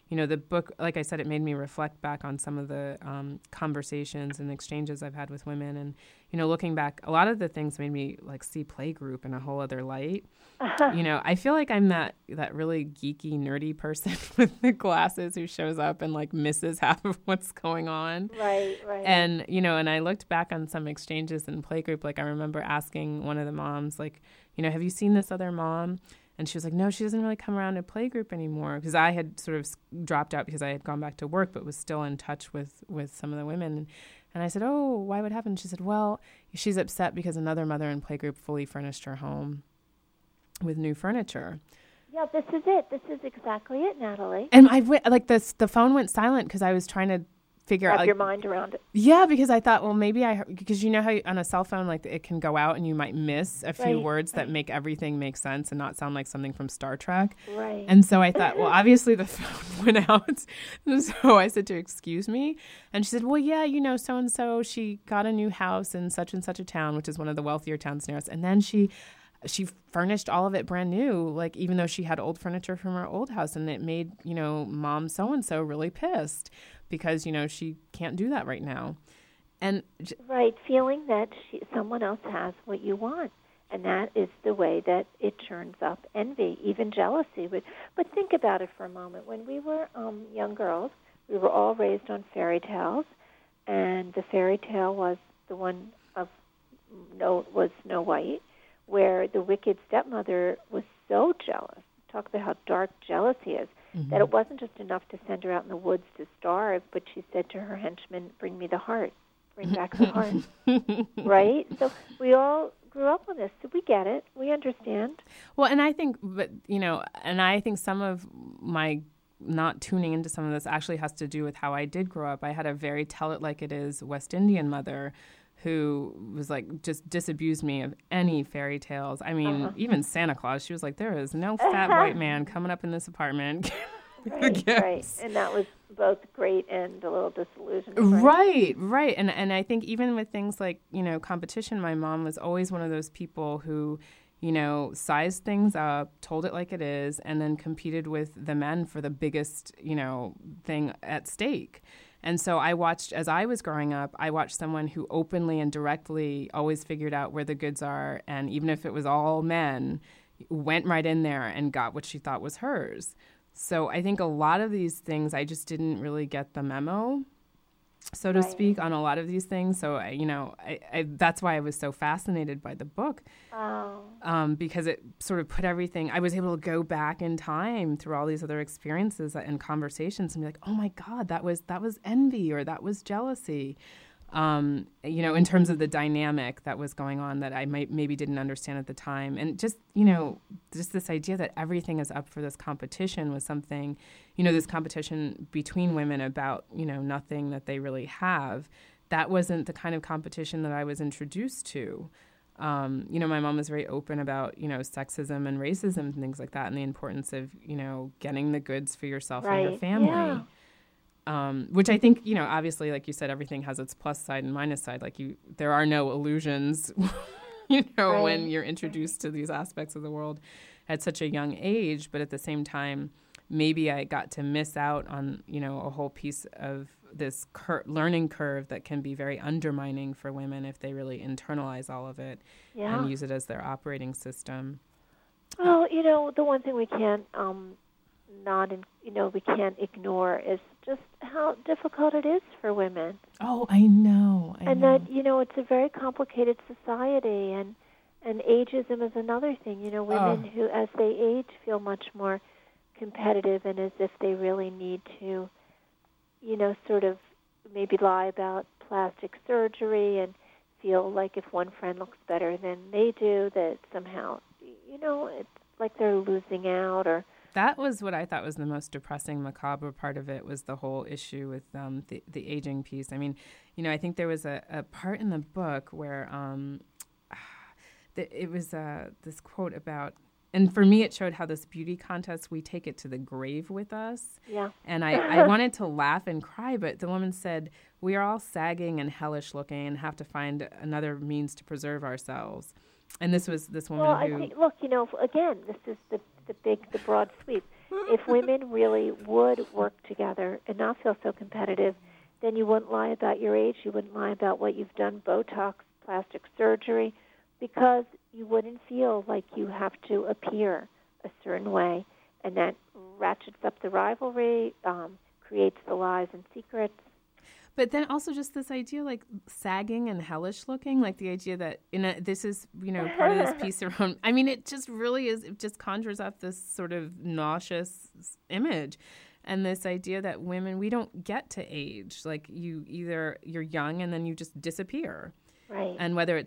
the book, like I said, it made me reflect back on some of the conversations and exchanges I've had with women. And, looking back, a lot of the things made me like see playgroup in a whole other light. I feel like I'm that really geeky, nerdy person with the glasses who shows up and like misses half of what's going on. Right. And, and I looked back on some exchanges in playgroup. Like I remember asking one of the moms, like, have you seen this other mom? And she was like, no, she doesn't really come around to playgroup anymore, because I had sort of dropped out because I had gone back to work, but was still in touch with some of the women. And I said, oh, why would happen? She said, well, she's upset because another mother in playgroup fully furnished her home with new furniture. Yeah, this is it. This is exactly it, Natalie. And the phone went silent because I was trying to figure out your mind around it. Yeah, because I thought, well, maybe because how on a cell phone, like it can go out and you might miss a few words that make everything make sense and not sound like something from Star Trek. Right. And so I thought, well, obviously the phone went out. So I said to her, excuse me. And she said, well, yeah, so-and-so, she got a new house in such and such a town, which is one of the wealthier towns near us. And then she furnished all of it brand new, like even though she had old furniture from her old house, and it made, mom so-and-so really pissed because, she can't do that right now. And feeling that someone else has what you want. And that is the way that it turns up envy, even jealousy. But think about it for a moment. When we were young girls, we were all raised on fairy tales, and the fairy tale was the one of Snow White, where the wicked stepmother was so jealous. Talk about how dark jealousy is. Mm-hmm. That it wasn't just enough to send her out in the woods to starve, but she said to her henchmen, bring me the heart. Bring back the heart. Right? So we all grew up with this. So we get it. We understand. Well, and I think, some of my not tuning into some of this actually has to do with how I did grow up. I had a very tell-it-like-it-is West Indian mother who was like, just disabused me of any fairy tales. I mean, even Santa Claus, she was like, there is no fat white man coming up in this apartment. Right. And that was both great and a little disillusioning. Right. And I think even with things like, competition, my mom was always one of those people who, sized things up, told it like it is, and then competed with the men for the biggest, thing at stake. And so as I was growing up, I watched someone who openly and directly always figured out where the goods are. And even if it was all men, went right in there and got what she thought was hers. So I think a lot of these things, I just didn't really get the memo, so to speak, on a lot of these things. So, that's why I was so fascinated by the book, because it sort of put everything, I was able to go back in time through all these other experiences and conversations and be like, oh my God, that was envy, or that was jealousy. In terms of the dynamic that was going on that I maybe didn't understand at the time. And just this idea that everything is up for this competition was something, this competition between women about, nothing that they really have. That wasn't the kind of competition that I was introduced to. My mom was very open about, sexism and racism and things like that, and the importance of, getting the goods for yourself and your family. Yeah. Which I think, obviously, like you said, everything has its plus side and minus side. Like there are no illusions, when you're introduced to these aspects of the world at such a young age. But at the same time, maybe I got to miss out on, a whole piece of this learning curve that can be very undermining for women if they really internalize all of it and use it as their operating system. Well, the one thing we can't we can't ignore is just how difficult it is for women. Oh, I know. That, it's a very complicated society, and ageism is another thing. Women who, as they age, feel much more competitive and as if they really need to, sort of maybe lie about plastic surgery and feel like if one friend looks better than they do, that somehow, it's like they're losing out. Or that was what I thought was the most depressing, macabre part of it, was the whole issue with the aging piece. I mean, I think there was a part in the book where it was this quote about, and for me it showed how this beauty contest, we take it to the grave with us. Yeah. And I wanted to laugh and cry, but the woman said, we are all sagging and hellish looking and have to find another means to preserve ourselves. And this was this woman who... I think, look, again, this is the broad sweep. if women really would work together and not feel so competitive, then you wouldn't lie about your age. You wouldn't lie about what you've done, Botox, plastic surgery, because you wouldn't feel like you have to appear a certain way. And that ratchets up the rivalry, creates the lies and secrets. But then also just this idea like sagging and hellish looking, like the idea that this is, part of this piece around, I mean, it just really is, it just conjures up this sort of nauseous image. And this idea that women, we don't get to age. Like you're young and then you just disappear. Right. And whether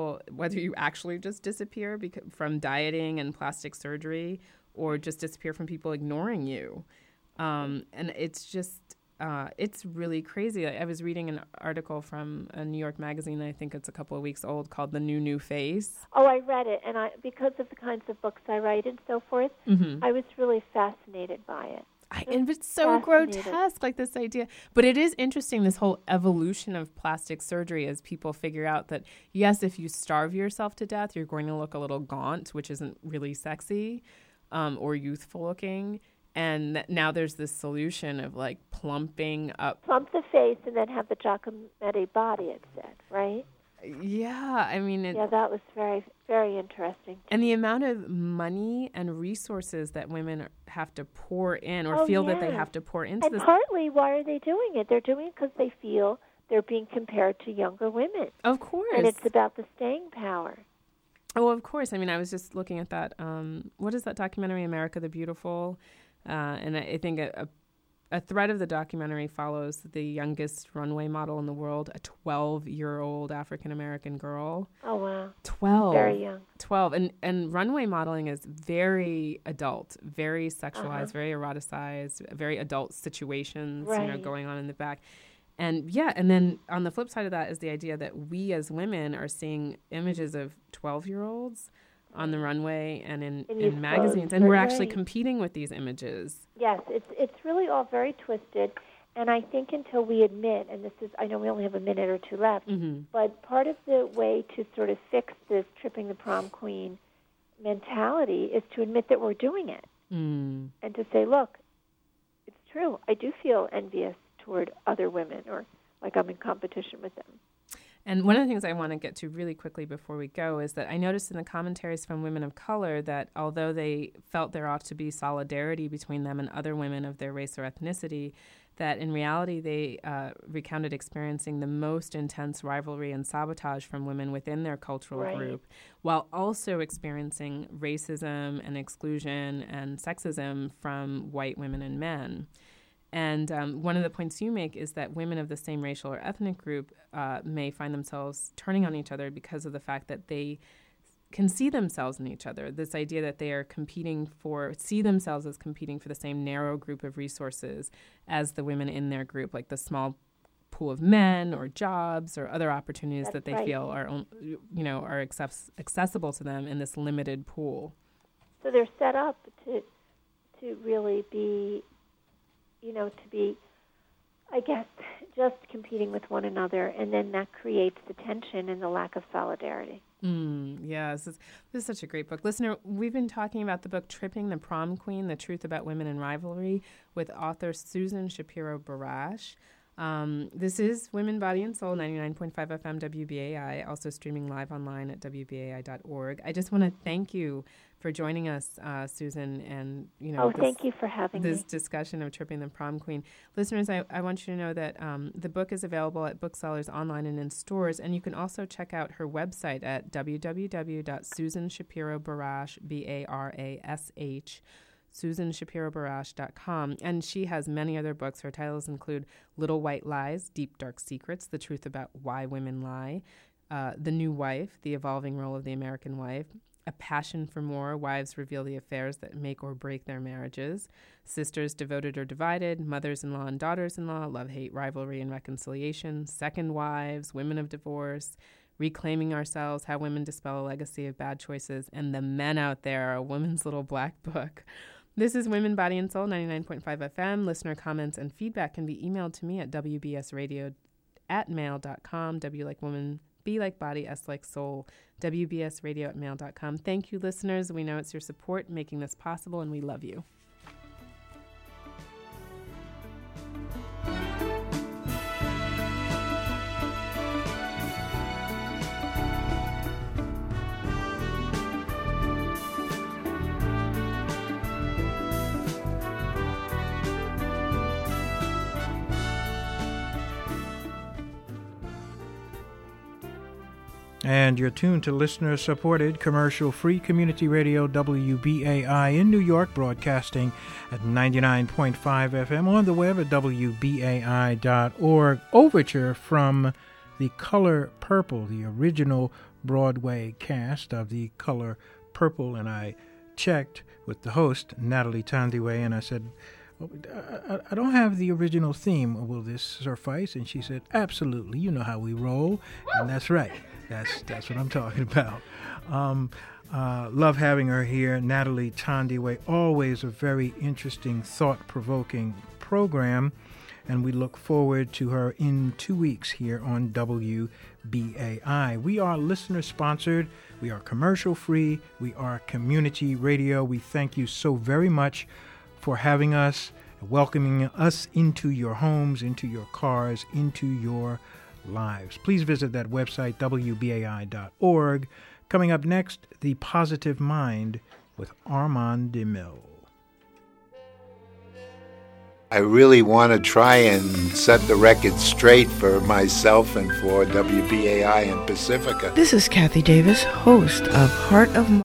you actually just disappear from dieting and plastic surgery or just disappear from people ignoring you. And it's just, it's really crazy. I was reading an article from a New York magazine, I think it's a couple of weeks old, called The New Face. Oh, I read it. And because of the kinds of books I write and so forth, I was really fascinated by it. And it's so grotesque, like this idea. But it is interesting, this whole evolution of plastic surgery, as people figure out that, yes, if you starve yourself to death, you're going to look a little gaunt, which isn't really sexy or youthful looking. And now there's this solution of like plumping up. Plump the face and then have the Giacometti body, it said, right? Yeah, I mean... yeah, that was very, very interesting. And the amount of money and resources that women have to pour in or feel that they have to pour into this. And partly, why are they doing it? They're doing it because they feel they're being compared to younger women. Of course. And it's about the staying power. Oh, of course. I mean, I was just looking at that. What is that documentary, America the Beautiful? And I think a thread of the documentary follows the youngest runway model in the world, a 12-year-old African-American girl. Oh, wow. 12. Very young. 12. And runway modeling is very adult, very sexualized, very eroticized, very adult situations, going on in the back. And, and then on the flip side of that is the idea that we as women are seeing images of 12-year-olds on the runway and in magazines, and we're actually competing with these images. Yes, it's really all very twisted, and I think until we admit, and I know we only have a minute or two left, but part of the way to sort of fix this tripping the prom queen mentality is to admit that we're doing it, and to say, look, it's true, I do feel envious toward other women, or like I'm in competition with them. And one of the things I want to get to really quickly before we go is that I noticed in the commentaries from women of color that although they felt there ought to be solidarity between them and other women of their race or ethnicity, that in reality they recounted experiencing the most intense rivalry and sabotage from women within their cultural group, while also experiencing racism and exclusion and sexism from white women and men. And one of the points you make is that women of the same racial or ethnic group may find themselves turning on each other because of the fact that they can see themselves in each other. This idea that they are see themselves as competing for the same narrow group of resources as the women in their group, like the small pool of men or jobs or other opportunities that they feel are accessible to them in this limited pool. So they're set up to really be, to be, I guess, just competing with one another, and then that creates the tension and the lack of solidarity. This is such a great book. Listener, we've been talking about the book Tripping the Prom Queen, The Truth About Women and Rivalry with author Susan Shapiro Barash. This is Women, Body, and Soul, 99.5 FM WBAI, also streaming live online at WBAI.org. I just want to thank you for joining us, Susan, and thank you for having this discussion of Tripping the Prom Queen. Listeners, I want you to know that the book is available at booksellers online and in stores, and you can also check out her website at www.susanshapiroBarash, BARASH, SusanShapiroBarash.com, and she has many other books. Her titles include Little White Lies, Deep Dark Secrets, The Truth About Why Women Lie, The New Wife, The Evolving Role of the American Wife, A Passion for More, Wives Reveal the Affairs That Make or Break Their Marriages, Sisters Devoted or Divided, Mothers-in-Law and Daughters-in-Law, Love, Hate, Rivalry, and Reconciliation, Second Wives, Women of Divorce, Reclaiming Ourselves, How Women Dispel a Legacy of Bad Choices, and The Men Out There, A Woman's Little Black Book. This is Women, Body, and Soul, 99.5 FM. Listener comments and feedback can be emailed to me at wbsradio@mail.com. W like woman, B like body, S like soul, wbsradio@mail.com. Thank you, listeners. We know it's your support making this possible, and we love you. And you're tuned to listener-supported, commercial-free community radio WBAI in New York, broadcasting at 99.5 FM on the web at WBAI.org. Overture from The Color Purple, the original Broadway cast of The Color Purple. And I checked with the host, Natalie Tandiwe, and I said, I don't have the original theme. Will this suffice? And she said, absolutely. You know how we roll. And that's right. That's what I'm talking about. Love having her here. Natalie Tandiwe, always a very interesting, thought-provoking program. And we look forward to her in 2 weeks here on WBAI. We are listener-sponsored. We are commercial-free. We are community radio. We thank you so very much for having us, welcoming us into your homes, into your cars, into your lives. Please visit that website, WBAI.org. Coming up next, The Positive Mind with Armand DeMille. I really want to try and set the record straight for myself and for WBAI and Pacifica. This is Kathy Davis, host of Heart of